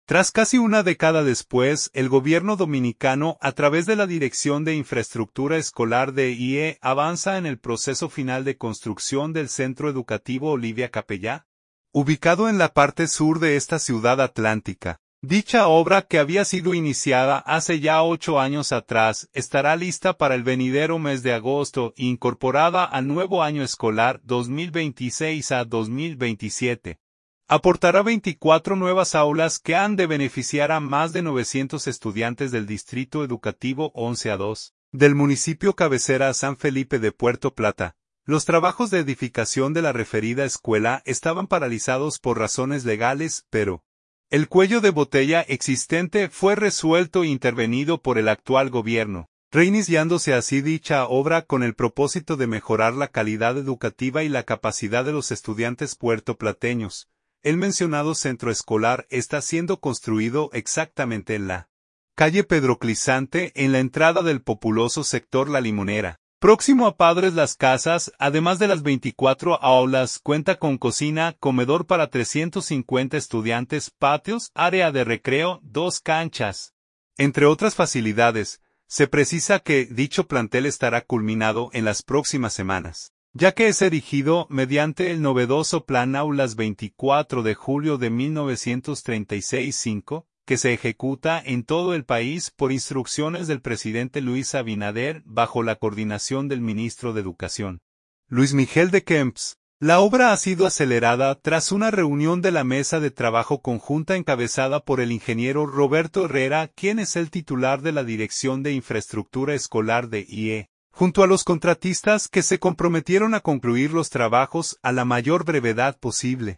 Tras casi una década después, el gobierno dominicano, a través de la Dirección de Infraestructura Escolar de IE, avanza en el proceso final de construcción del Centro Educativo Olivia Capellá, ubicado en la parte sur de esta ciudad atlántica. Dicha obra, que había sido iniciada hace ya 8 años atrás, estará lista para el venidero mes de agosto e incorporada al nuevo año escolar 2026 a 2027. Aportará 24 nuevas aulas que han de beneficiar a más de 900 estudiantes del Distrito Educativo 11A2, del municipio cabecera San Felipe de Puerto Plata. Los trabajos de edificación de la referida escuela estaban paralizados por razones legales, pero el cuello de botella existente fue resuelto e intervenido por el actual gobierno, reiniciándose así dicha obra con el propósito de mejorar la calidad educativa y la capacidad de los estudiantes puertoplateños. El mencionado centro escolar está siendo construido exactamente en la calle Pedro Clisante, en la entrada del populoso sector La Limonera. Próximo a Padres Las Casas, además de las 24 aulas, cuenta con cocina, comedor para 350 estudiantes, patios, área de recreo, 2 canchas. Entre otras facilidades, se precisa que dicho plantel estará culminado en las próximas semanas, ya que es erigido mediante el novedoso Plan Aulas 24 de julio de 1936-5, que se ejecuta en todo el país por instrucciones del presidente Luis Abinader bajo la coordinación del ministro de Educación, Luis Miguel de Kemps. La obra ha sido acelerada tras una reunión de la mesa de trabajo conjunta encabezada por el ingeniero Roberto Herrera, quien es el titular de la Dirección de Infraestructura Escolar de IE, junto a los contratistas que se comprometieron a concluir los trabajos a la mayor brevedad posible.